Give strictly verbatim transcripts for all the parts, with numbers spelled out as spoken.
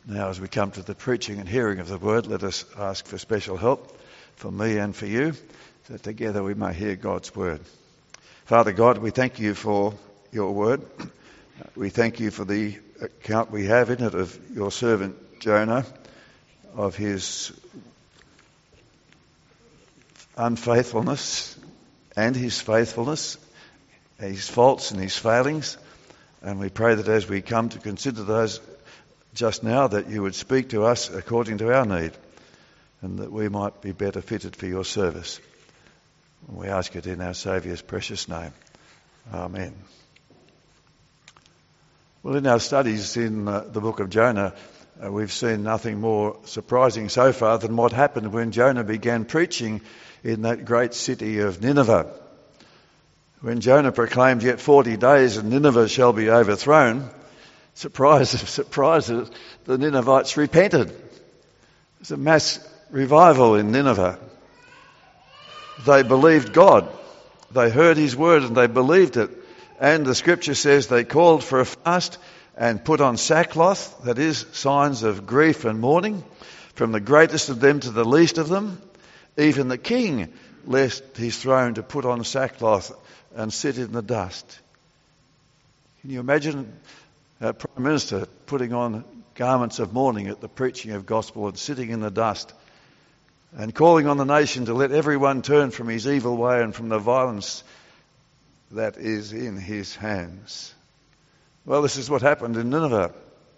Now, as we come to the preaching and hearing of the word, let us ask for special help for me and for you, that together we may hear God's word. Father God, we thank you for your word. We thank you for the account we have in it of your servant Jonah, of his unfaithfulness and his faithfulness, his faults and his failings. And we pray that as we come to consider those just now, that you would speak to us according to our need, and that we might be better fitted for your service. We ask it in our Saviour's precious name. Amen. Well, in our studies in uh, the book of Jonah, uh, we've seen nothing more surprising so far than what happened when Jonah began preaching in that great city of Nineveh. When Jonah proclaimed, "Yet forty days and Nineveh shall be overthrown," surprise of surprises, the Ninevites repented. There's a mass revival in Nineveh. They believed God. They heard his word and they believed it. And the scripture says they called for a fast and put on sackcloth, that is, signs of grief and mourning, from the greatest of them to the least of them. Even the king left his throne to put on sackcloth and sit in the dust. Can you imagine a Prime Minister putting on garments of mourning at the preaching of gospel and sitting in the dust and calling on the nation to let everyone turn from his evil way and from the violence that is in his hands? Well, this is what happened in Nineveh.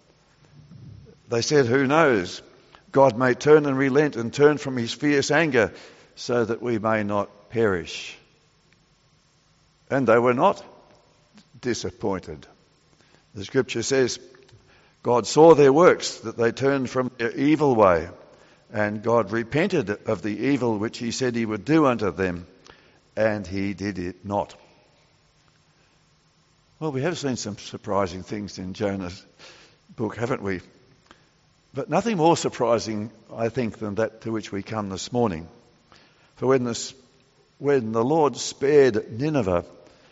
They said, "Who knows? God may turn and relent and turn from his fierce anger so that we may not perish." And they were not disappointed. The scripture says, God saw their works, that they turned from their evil way, and God repented of the evil which he said he would do unto them, and he did it not. Well, we have seen some surprising things in Jonah's book, haven't we? But nothing more surprising, I think, than that to which we come this morning. For when, this, when the Lord spared Nineveh,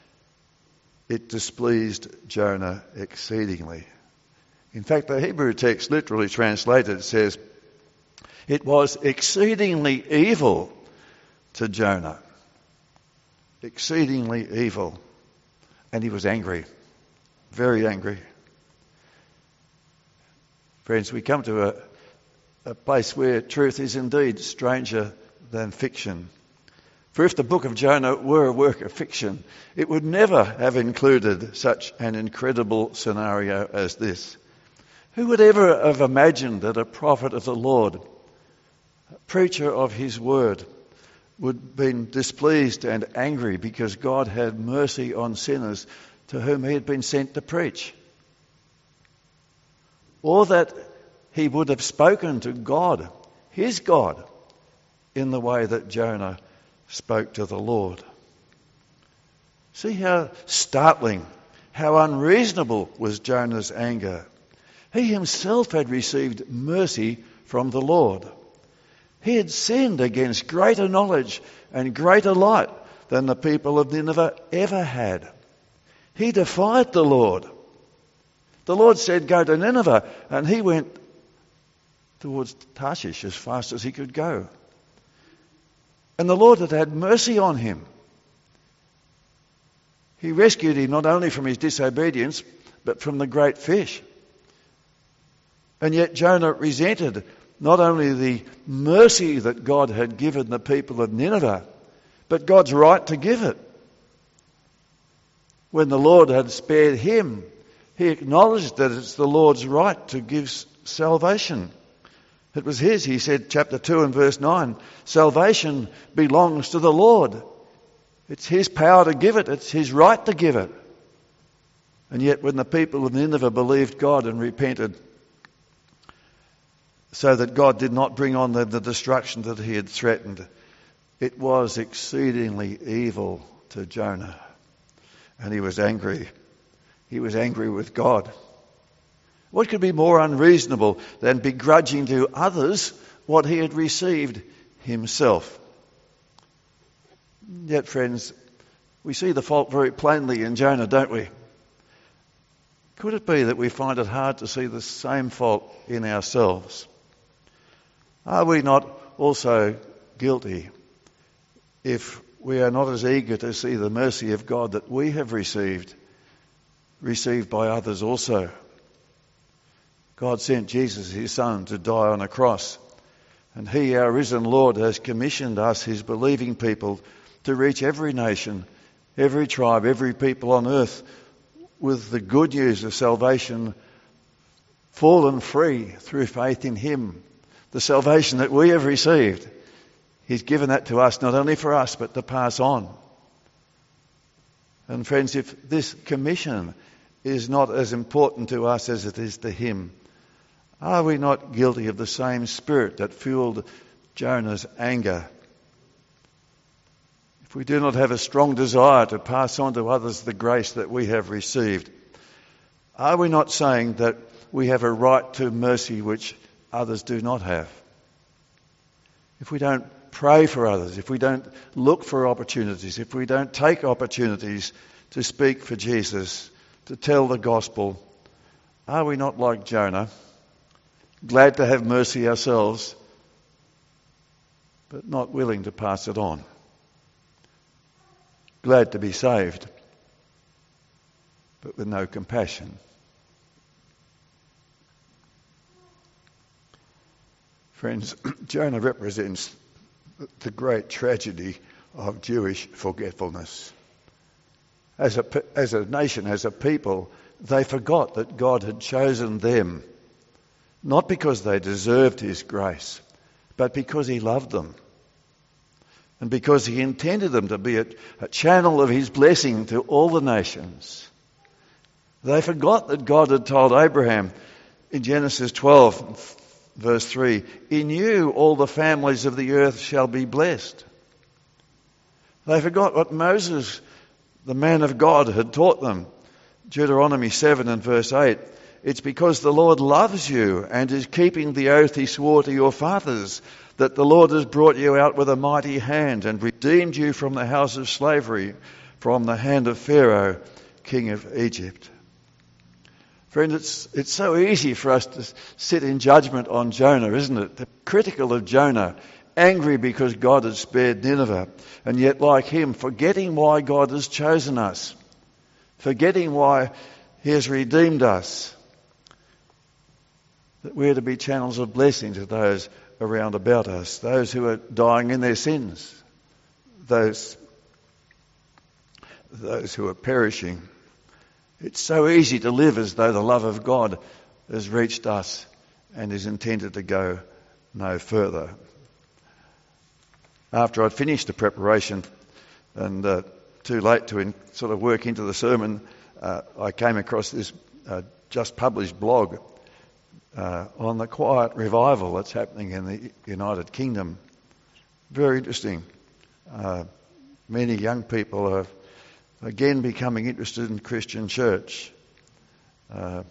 it displeased Jonah exceedingly. In fact, the Hebrew text literally translated says, it was exceedingly evil to Jonah. Exceedingly evil. And he was angry. Very angry. Friends, we come to a, a place where truth is indeed stranger than fiction. For if the book of Jonah were a work of fiction, it would never have included such an incredible scenario as this. Who would ever have imagined that a prophet of the Lord, a preacher of his word, would have been displeased and angry because God had mercy on sinners to whom he had been sent to preach? Or that he would have spoken to God, his God, in the way that Jonah spoke to the Lord. See how startling, how unreasonable was Jonah's anger. He himself had received mercy from the Lord. He had sinned against greater knowledge and greater light than the people of Nineveh ever had. He defied the Lord. The Lord said, "Go to Nineveh," and he went towards Tarshish as fast as he could go. And the Lord had had mercy on him. He rescued him not only from his disobedience, but from the great fish. And yet Jonah resented not only the mercy that God had given the people of Nineveh, but God's right to give it. When the Lord had spared him, he acknowledged that it's the Lord's right to give salvation. It was his, he said, chapter two and verse nine, salvation belongs to the Lord. It's his power to give it. It's his right to give it. And yet when the people of Nineveh believed God and repented, so that God did not bring on them the destruction that he had threatened, it was exceedingly evil to Jonah. And he was angry. He was angry with God. What could be more unreasonable than begrudging to others what he had received himself? Yet, friends, we see the fault very plainly in Jonah, don't we? Could it be that we find it hard to see the same fault in ourselves? Are we not also guilty if we are not as eager to see the mercy of God that we have received, received by others also? God sent Jesus, his Son, to die on a cross. And he, our risen Lord, has commissioned us, his believing people, to reach every nation, every tribe, every people on earth with the good news of salvation, full and free through faith in him. The salvation that we have received, he's given that to us, not only for us, but to pass on. And friends, if this commission is not as important to us as it is to him, are we not guilty of the same spirit that fueled Jonah's anger? If we do not have a strong desire to pass on to others the grace that we have received, are we not saying that we have a right to mercy which others do not have? If we don't pray for others, if we don't look for opportunities, if we don't take opportunities to speak for Jesus, to tell the gospel, are we not like Jonah, glad to have mercy ourselves, but not willing to pass it on? Glad to be saved, but with no compassion. Friends, Jonah represents the great tragedy of Jewish forgetfulness. As a, as a nation, as a people, they forgot that God had chosen them, not because they deserved his grace, but because he loved them. And because he intended them to be a, a channel of his blessing to all the nations. They forgot that God had told Abraham in Genesis twelve, verse three, "In you all the families of the earth shall be blessed." They forgot what Moses, the man of God, had taught them. Deuteronomy seven and verse eight, "It's because the Lord loves you and is keeping the oath he swore to your fathers, that the Lord has brought you out with a mighty hand and redeemed you from the house of slavery, from the hand of Pharaoh, king of Egypt." Friends, it's, it's so easy for us to sit in judgment on Jonah, isn't it? They're critical of Jonah, angry because God has spared Nineveh, and yet like him, forgetting why God has chosen us, forgetting why he has redeemed us, that we're to be channels of blessing to those around about us, those who are dying in their sins, those, those who are perishing. It's so easy to live as though the love of God has reached us and is intended to go no further. After I'd finished the preparation and uh, too late to in, sort of work into the sermon, uh, I came across this uh, just published blog Uh, on the quiet revival that's happening in the United Kingdom. Very interesting. Uh, many young people are again becoming interested in Christian church. Uh,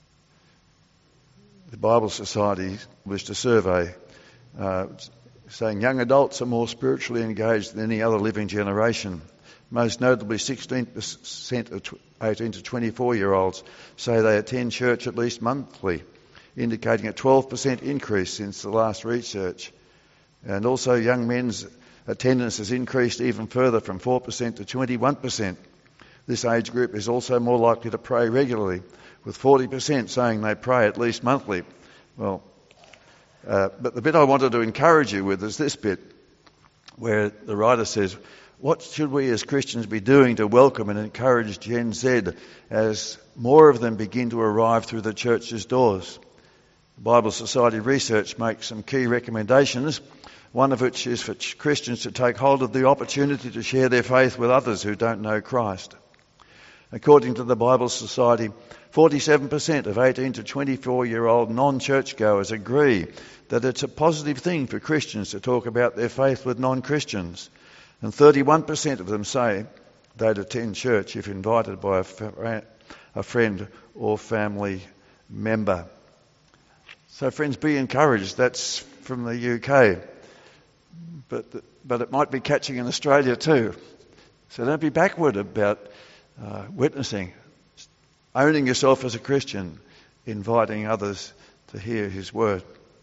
the Bible Society published a survey uh, saying young adults are more spiritually engaged than any other living generation. Most notably, sixteen percent of eighteen to twenty-four year olds say they attend church at least monthly, indicating a twelve percent increase since the last research. And also young men's attendance has increased even further from four percent to twenty-one percent. This age group is also more likely to pray regularly, with forty percent saying they pray at least monthly. Well, uh, but the bit I wanted to encourage you with is this bit, where the writer says, what should we as Christians be doing to welcome and encourage Gen Z as more of them begin to arrive through the church's doors? Bible Society research makes some key recommendations, one of which is for Christians to take hold of the opportunity to share their faith with others who don't know Christ. According to the Bible Society, forty-seven percent of eighteen to twenty-four-year-old non-churchgoers agree that it's a positive thing for Christians to talk about their faith with non-Christians, and thirty-one percent of them say they'd attend church if invited by a, fa- a friend or family member. So friends, be encouraged. That's from the U K. But but it might be catching in Australia too. So don't be backward about uh, witnessing. owning yourself as a Christian, inviting others to hear his word.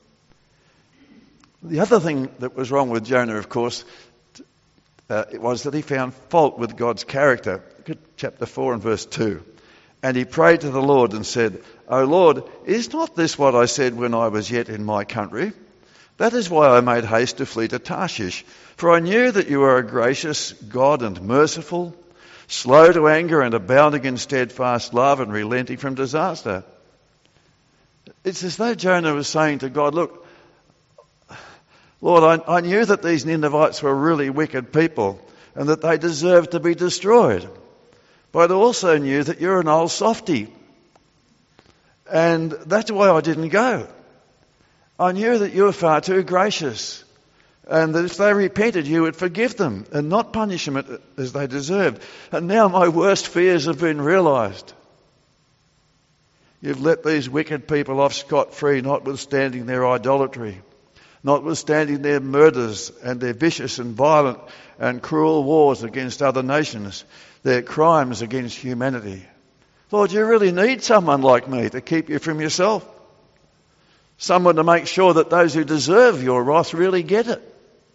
The other thing that was wrong with Jonah, of course, uh, it was that he found fault with God's character. Look at chapter four and verse two. And he prayed to the Lord and said, O Lord, is not this what I said when I was yet in my country? That is why I made haste to flee to Tarshish, for I knew that you are a gracious God and merciful, slow to anger and abounding in steadfast love and relenting from disaster. It's as though Jonah was saying to God, look, Lord, I, I knew that these Ninevites were really wicked people and that they deserved to be destroyed. But I also knew that you're an old softy. And that's why I didn't go. I knew that you were far too gracious. And that if they repented, you would forgive them and not punish them as they deserved. And now my worst fears have been realised. You've let these wicked people off scot-free, notwithstanding their idolatry, notwithstanding their murders and their vicious and violent and cruel wars against other nations, their crimes against humanity. Lord, you really need someone like me to keep you from yourself. Someone to make sure that those who deserve your wrath really get it.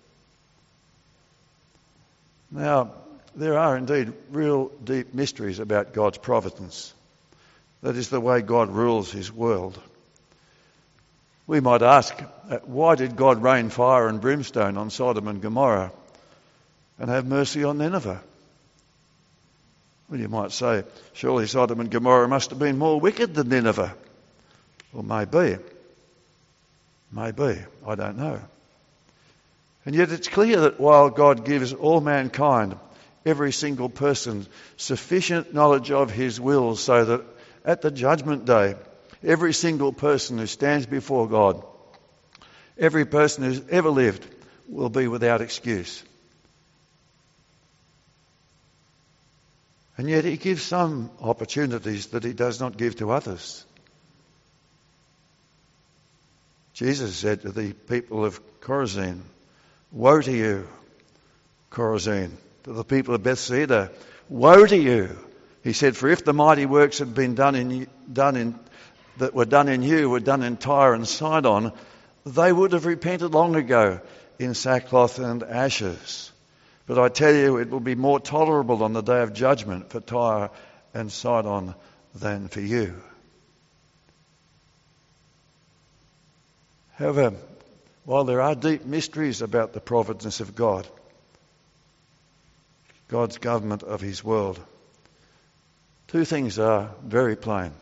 Now, there are indeed real deep mysteries about God's providence. That is the way God rules his world. We might ask, why did God rain fire and brimstone on Sodom and Gomorrah and have mercy on Nineveh? Well, you might say, surely Sodom and Gomorrah must have been more wicked than Nineveh. Well, maybe. Maybe. I don't know. And yet it's clear that while God gives all mankind, every single person, sufficient knowledge of his will so that at the judgment day, every single person who stands before God, every person who's ever lived, will be without excuse. And yet he gives some opportunities that he does not give to others. Jesus said to the people of Chorazin, woe to you, Chorazin. To the people of Bethsaida, woe to you. He said, for if the mighty works had been done in, done in, that were done in you were done in Tyre and Sidon, they would have repented long ago in sackcloth and ashes. But I tell you, it will be more tolerable on the day of judgment for Tyre and Sidon than for you. However, while there are deep mysteries about the providence of God, God's government of his world, two things are very plain.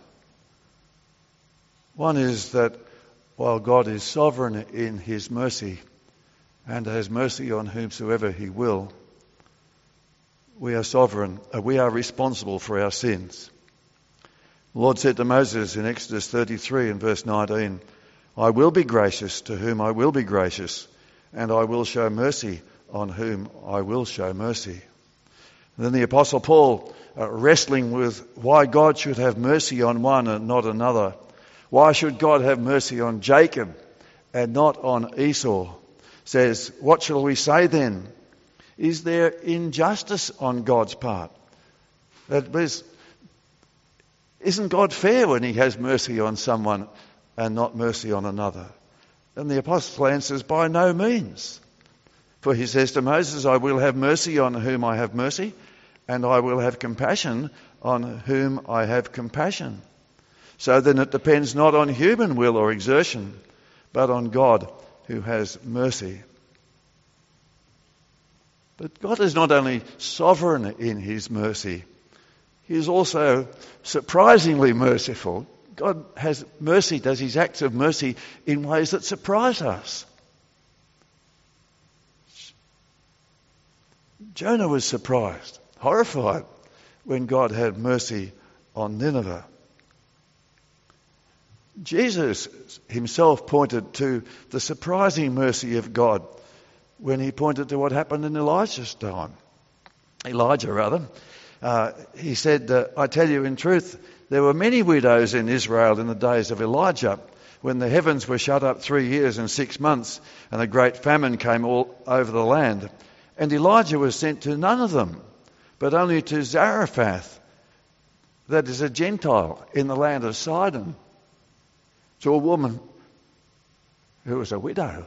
One is that while God is sovereign in his mercy and has mercy on whomsoever he will, we are sovereign, uh, we are responsible for our sins. The Lord said to Moses in Exodus thirty-three and verse nineteen, I will be gracious to whom I will be gracious, and I will show mercy on whom I will show mercy. And then the Apostle Paul, uh, wrestling with why God should have mercy on one and not another. Why should God have mercy on Jacob and not on Esau? Says, what shall we say then? Is there injustice on God's part? That is, isn't God fair when he has mercy on someone and not mercy on another? And the apostle answers, by no means. For he says to Moses, I will have mercy on whom I have mercy, and I will have compassion on whom I have compassion. So then it depends not on human will or exertion, but on God who has mercy. But God is not only sovereign in his mercy, he is also surprisingly merciful. God has mercy, does his acts of mercy in ways that surprise us. Jonah was surprised, horrified, when God had mercy on Nineveh. Jesus himself pointed to the surprising mercy of God when he pointed to what happened in Elijah's time. Elijah, rather. Uh, he said, uh, I tell you in truth, there were many widows in Israel in the days of Elijah, when the heavens were shut up three years and six months, and a great famine came all over the land. And Elijah was sent to none of them, but only to Zarephath, that is a Gentile in the land of Sidon, to a woman who was a widow.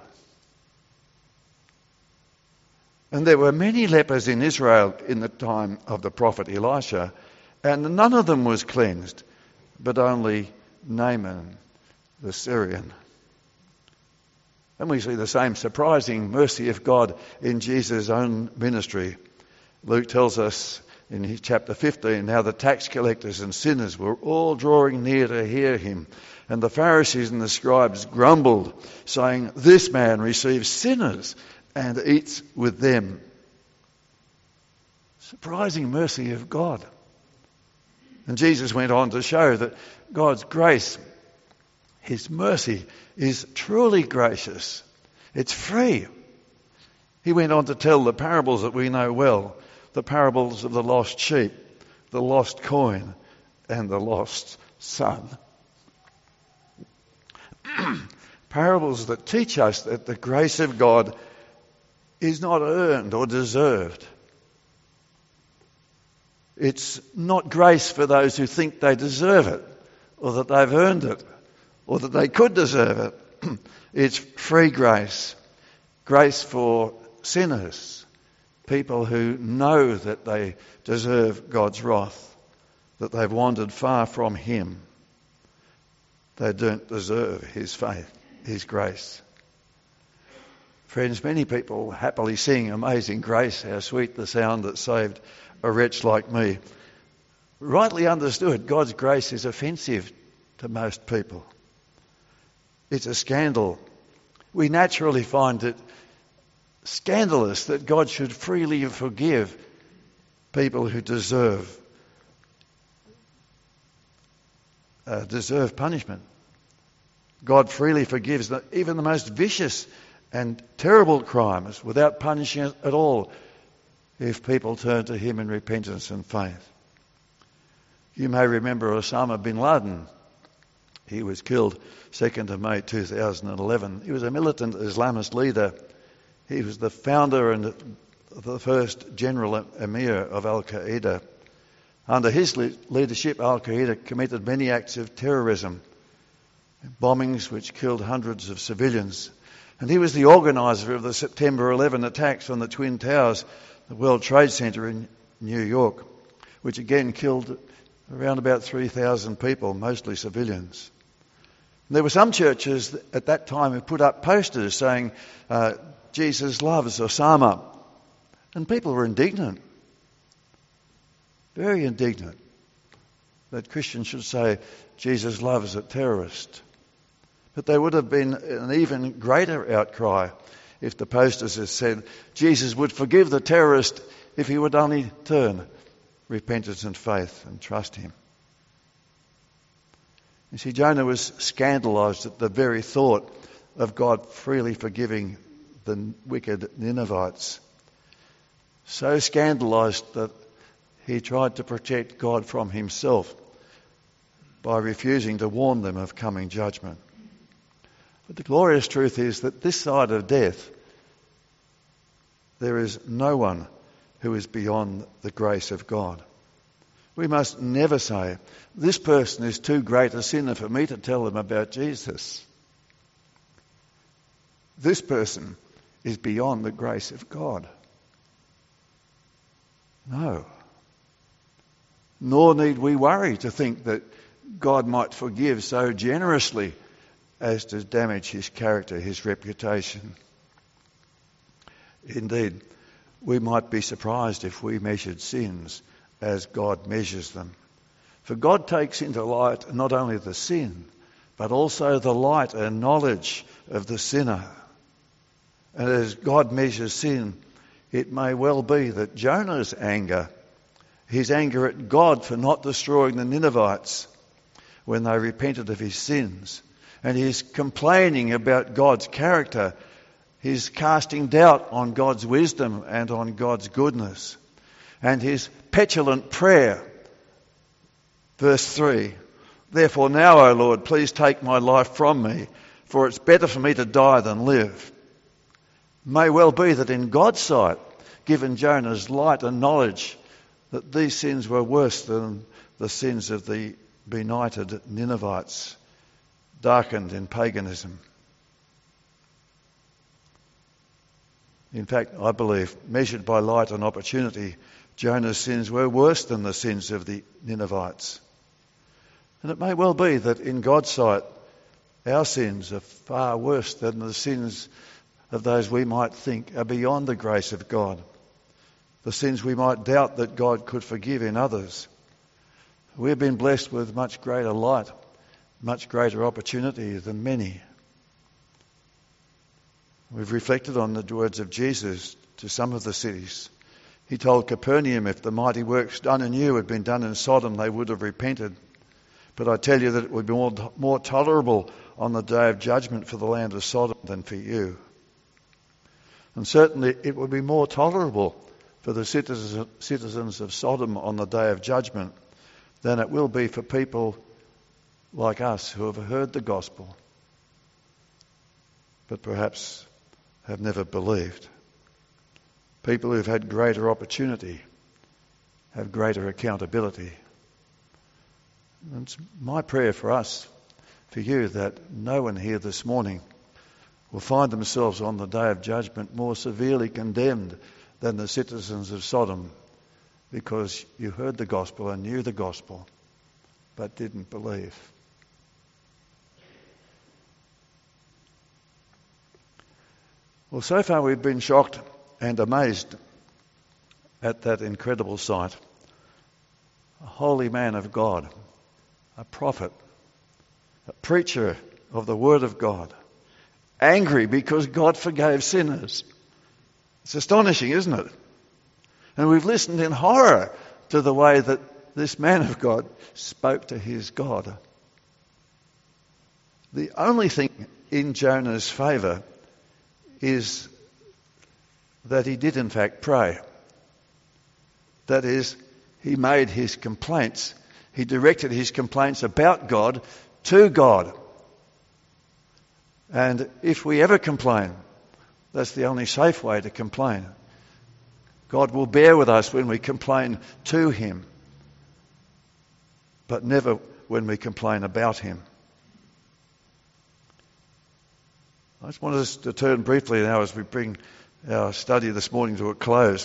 And there were many lepers in Israel in the time of the prophet Elisha, and none of them was cleansed, but only Naaman the Syrian. And we see the same surprising mercy of God in Jesus' own ministry. Luke tells us in his chapter fifteen how the tax collectors and sinners were all drawing near to hear him. And the Pharisees and the scribes grumbled, saying, "This man receives sinners and eats with them." Surprising mercy of God. And Jesus went on to show that God's grace, his mercy, is truly gracious. It's free. He went on to tell the parables that we know well, the parables of the lost sheep, the lost coin, and the lost son. Parables that teach us that the grace of God is not earned or deserved. It's not grace for those who think they deserve it, or that they've earned it, or that they could deserve it. It's free grace. Grace for sinners, people who know that they deserve God's wrath, that they've wandered far from him. They don't deserve his faith, his grace. Friends, many people happily sing Amazing Grace, how sweet the sound that saved a wretch like me. Rightly understood, God's grace is offensive to most people. It's a scandal. We naturally find it scandalous that God should freely forgive people who deserve uh, deserve punishment. God freely forgives the, even the most vicious and terrible crimes without punishing it at all if people turn to him in repentance and faith. You may remember Osama bin Laden. He was killed second of May two thousand eleven. He was a militant Islamist leader. He was the founder and the first general emir of Al-Qaeda. Under his leadership, Al-Qaeda committed many acts of terrorism, bombings which killed hundreds of civilians. And he was the organiser of the September eleventh attacks on the Twin Towers, the World Trade Center in New York, which again killed around about three thousand people, mostly civilians. And there were some churches at that time who put up posters saying, uh, Jesus loves Osama. And people were indignant, very indignant, that Christians should say Jesus loves a terrorist. But there would have been an even greater outcry if the posters had said Jesus would forgive the terrorist if he would only turn repentance and faith and trust him. You see, Jonah was scandalised at the very thought of God freely forgiving the wicked Ninevites. So scandalised that he tried to protect God from himself by refusing to warn them of coming judgment. But the glorious truth is that this side of death, there is no one who is beyond the grace of God. We must never say, this person is too great a sinner for me to tell them about Jesus. This person is beyond the grace of God. No. Nor need we worry to think that God might forgive so generously as to damage his character, his reputation. Indeed, we might be surprised if we measured sins as God measures them. For God takes into light not only the sin, but also the light and knowledge of the sinner. And as God measures sin, it may well be that Jonah's anger, his anger at God for not destroying the Ninevites when they repented of his sins, and his complaining about God's character, his casting doubt on God's wisdom and on God's goodness, and his petulant prayer. Verse three, therefore now, O Lord, please take my life from me, for it's better for me to die than live. May well be that in God's sight, given Jonah's light and knowledge that these sins were worse than the sins of the benighted Ninevites, darkened in paganism. In fact, I believe, measured by light and opportunity, Jonah's sins were worse than the sins of the Ninevites. And it may well be that in God's sight, our sins are far worse than the sins of those we might think are beyond the grace of God, the sins we might doubt that God could forgive in others. We've been blessed with much greater light, much greater opportunity than many. We've reflected on the words of Jesus to some of the cities. He told Capernaum, if the mighty works done in you had been done in Sodom, they would have repented. But I tell you that it would be more, more tolerable on the day of judgment for the land of Sodom than for you. And certainly it would be more tolerable for the citizens of Sodom on the day of judgment than it will be for people like us who have heard the gospel, but perhaps have never believed. People who've had greater opportunity have greater accountability. And it's my prayer for us, for you, that no one here this morning will find themselves on the day of judgment more severely condemned than the citizens of Sodom, because you heard the gospel and knew the gospel, but didn't believe. Well, so far we've been shocked and amazed at that incredible sight. A holy man of God, a prophet, a preacher of the Word of God, angry because God forgave sinners. It's astonishing, isn't it? And we've listened in horror to the way that this man of God spoke to his God. The only thing in Jonah's favour is that he did in fact pray. That is, he made his complaints. He directed his complaints about God to God. And if we ever complain, that's the only safe way to complain. God will bear with us when we complain to him, but never when we complain about him. I just want us to turn briefly now as we bring our study this morning to a close,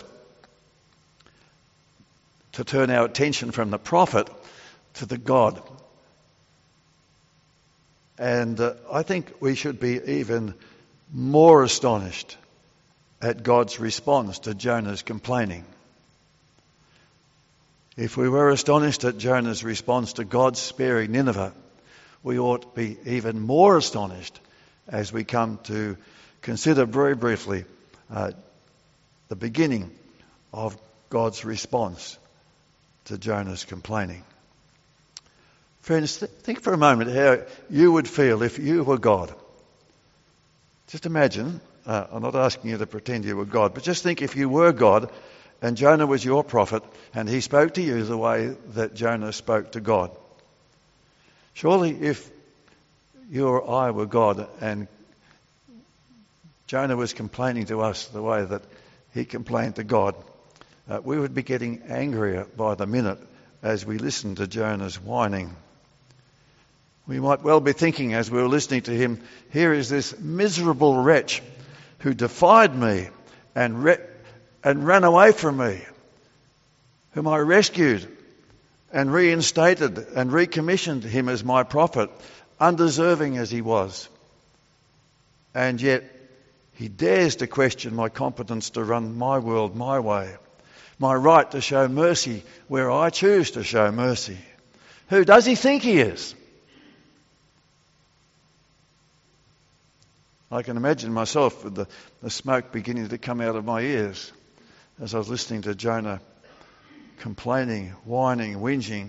to turn our attention from the prophet to the God. And uh, I think we should be even more astonished at God's response to Jonah's complaining. If we were astonished at Jonah's response to God sparing Nineveh, we ought to be even more astonished as we come to consider very briefly uh, the beginning of God's response to Jonah's complaining. Friends, th- think for a moment how you would feel if you were God. Just imagine, uh, I'm not asking you to pretend you were God, but just think if you were God and Jonah was your prophet and he spoke to you the way that Jonah spoke to God. Surely if you or I were God and Jonah was complaining to us the way that he complained to God, uh, we would be getting angrier by the minute as we listen to Jonah's whining. We might well be thinking as we were listening to him, here is this miserable wretch who defied me and, re- and ran away from me, whom I rescued and reinstated and recommissioned him as my prophet, undeserving as he was. And yet he dares to question my competence to run my world my way, my right to show mercy where I choose to show mercy. Who does he think he is? I can imagine myself with the, the smoke beginning to come out of my ears as I was listening to Jonah complaining, whining, whinging.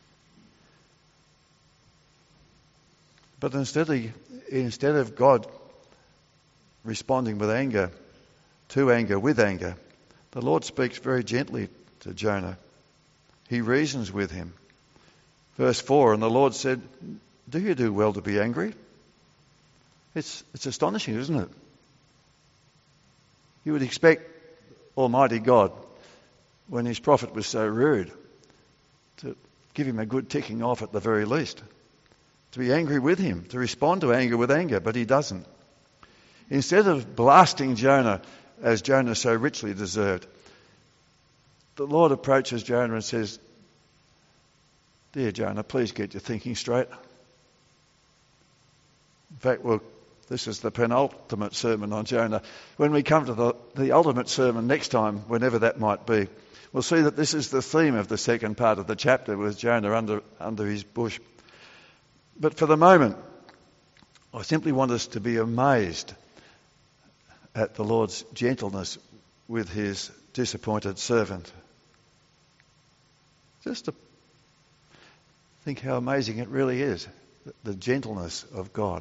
But instead of, instead of God responding with anger, to anger, with anger, the Lord speaks very gently to Jonah. He reasons with him. Verse four, and the Lord said, do you do well to be angry? It's, it's astonishing, isn't it? You would expect Almighty God when his prophet was so rude, to give him a good ticking off at the very least, to be angry with him, to respond to anger with anger, but he doesn't. Instead of blasting Jonah as Jonah so richly deserved, the Lord approaches Jonah and says, "Dear Jonah, please get your thinking straight." In fact, well, this is the penultimate sermon on Jonah. When we come to the, the ultimate sermon next time, whenever that might be, we'll see that this is the theme of the second part of the chapter with Jonah under, under his bush. But for the moment, I simply want us to be amazed at the Lord's gentleness with his disappointed servant. Just to think how amazing it really is, the gentleness of God.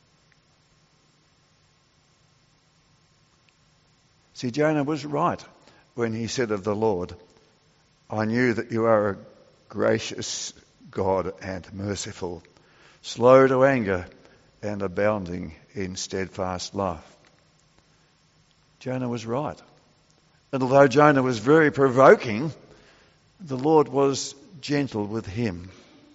See, Jonah was right when he said of the Lord, "I knew that you are a gracious God and merciful, slow to anger and abounding in steadfast love." Jonah was right. And although Jonah was very provoking, the Lord was gentle with him.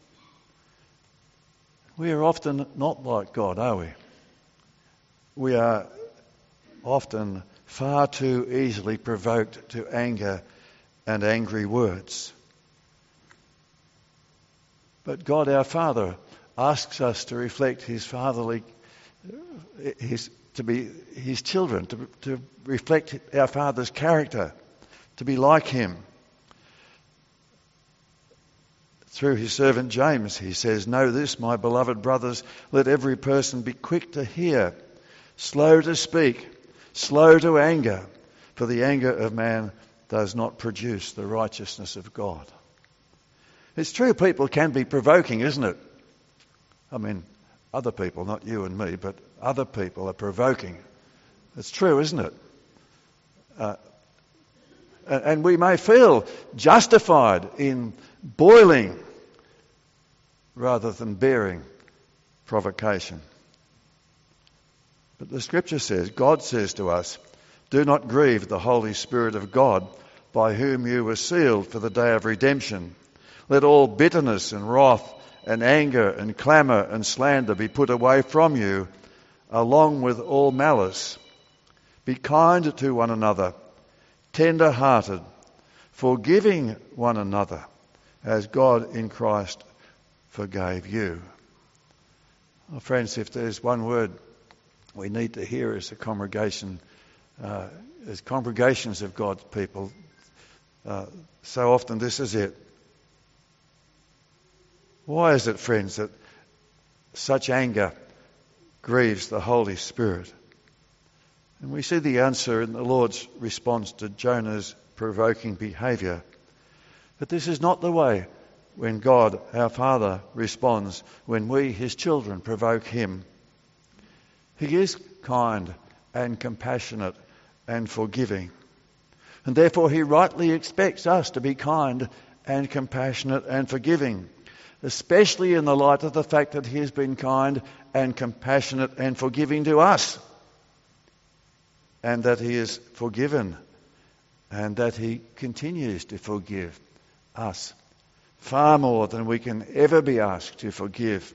We are often not like God, are we? We are often far too easily provoked to anger and angry words. But God our Father asks us to reflect his fatherly, his, to be his children, to, to reflect our Father's character, to be like him. Through his servant James, he says, "Know this, my beloved brothers, let every person be quick to hear, slow to speak, slow to anger, for the anger of man does not produce the righteousness of God." It's true, people can be provoking, isn't it? I mean, other people, not you and me, but other people are provoking. It's true, isn't it? Uh, and we may feel justified in boiling rather than bearing provocation. But the scripture says, God says to us, "Do not grieve the Holy Spirit of God, by whom you were sealed for the day of redemption. Let all bitterness and wrath and anger and clamour and slander be put away from you, along with all malice. Be kind to one another, tender-hearted, forgiving one another, as God in Christ forgave you." Well, friends, if there's one word we need to hear as a congregation, uh, as congregations of God's people, uh, so often this is it. Why is it, friends, that such anger grieves the Holy Spirit? And we see the answer in the Lord's response to Jonah's provoking behaviour. But this is not the way when God, our Father, responds when we, his children, provoke him. He is kind and compassionate and forgiving. And therefore he rightly expects us to be kind and compassionate and forgiving, especially in the light of the fact that he has been kind and compassionate and forgiving to us, and that he is forgiven, and that he continues to forgive us far more than we can ever be asked to forgive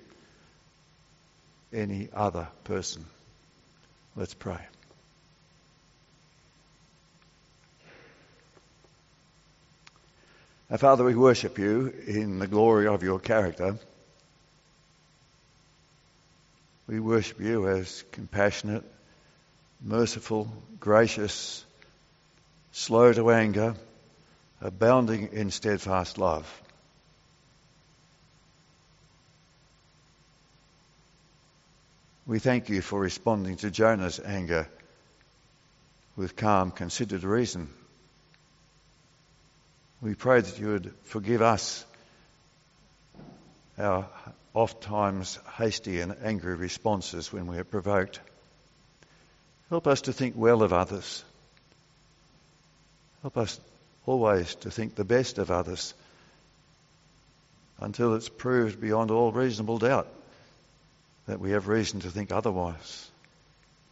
any other person. Let's pray. Our Father, we worship you in the glory of your character. We worship you as compassionate, merciful, gracious, slow to anger, abounding in steadfast love. We thank you for responding to Jonah's anger with calm, considered reason. We pray that you would forgive us our oft-times hasty and angry responses when we are provoked. Help us to think well of others. Help us always to think the best of others until it's proved beyond all reasonable doubt that we have reason to think otherwise.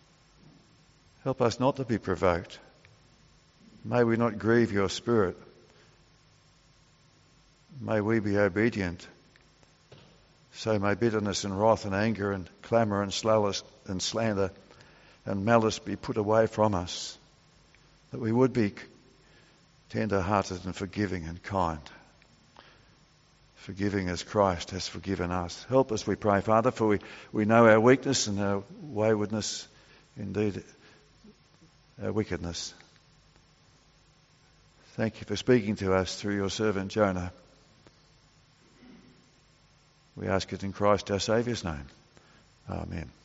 Help us not to be provoked. May we not grieve your Spirit May we be obedient. So may bitterness and wrath and anger and clamour and slowness and slander and malice be put away from us, that we would be tender-hearted and forgiving and kind, forgiving as Christ has forgiven us. Help us, we pray, Father, for we, we know our weakness and our waywardness, indeed our wickedness. Thank you for speaking to us through your servant Jonah. We ask it in Christ our Saviour's name. Amen.